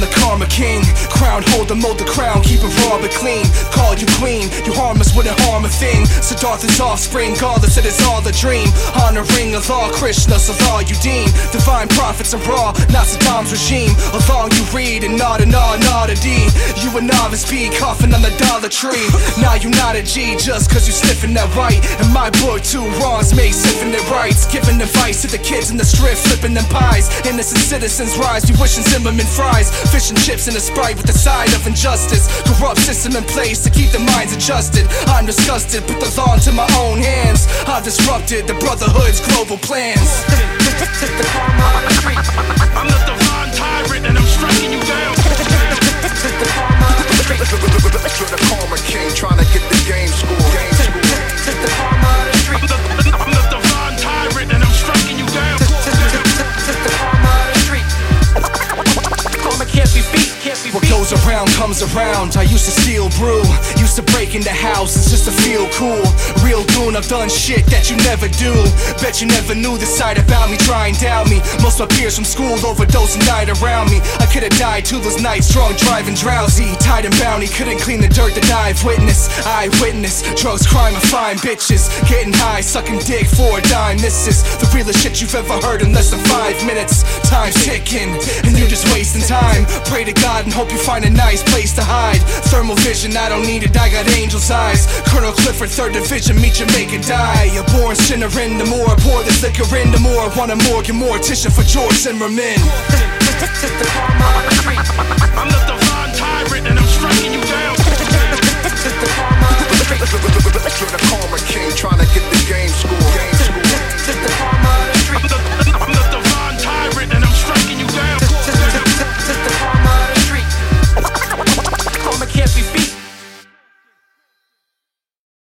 the karma king. Crown holder, mold the crown, keep it raw but clean. Call you queen, you harmless wouldn't harm a thing. Siddhartha's offspring, godless, it is all a dream. Honoring Allah, Krishna, Allah you deem. Divine prophets are raw, not Saddam's regime. Allah you read and nod and nod, nod a D. You a novice B, coughing on the Dollar Tree. Now you not a G, just cause you sniffing that right. In my book, two wrongs make infinite rights. Giving advice to the kids in the strip, flipping them pies. Innocent citizens rise, we wishing Zimmerman fries. Fish and chips and a Sprite with the side of injustice. Corrupt system in place to keep the minds adjusted. I'm disgusted, put the law into my own hands. I've disrupted the Brotherhood's global plans. I'm the divine tyrant and I'm striking you down. You're the karma king trying to get the game score. I'm the divine tyrant and I'm striking you down. Karma can't be beat, can't be beat. What goes around comes around. I used to steal brew, used to break into houses just to feel cool. Real goon, I've done shit that you never do. Bet you never knew the side about me, try and doubt me. Most of my peers from school overdose and died around me. I could've died too those nights, drunk, driving, drowsy. Tied and bounty, couldn't clean the dirt that I've witnessed. Eyewitness, drugs, crime, and fine bitches. Getting high, sucking dick for a dime. This is the realest shit you've ever heard in less than 5 minutes. Time's ticking, and you're just wasting time. Pray to God and hope you find a nice place to hide. Thermal vision, I don't need it, I got angel's eyes. Colonel Clifford, 3rd Division, meet Jamaica, die. A born sinner in the more, pour this liquor in the more. Want a morgue and mortician for George Zimmerman. I'm the divine tyrant and I'm striking you down. You're the karma king trying to get the game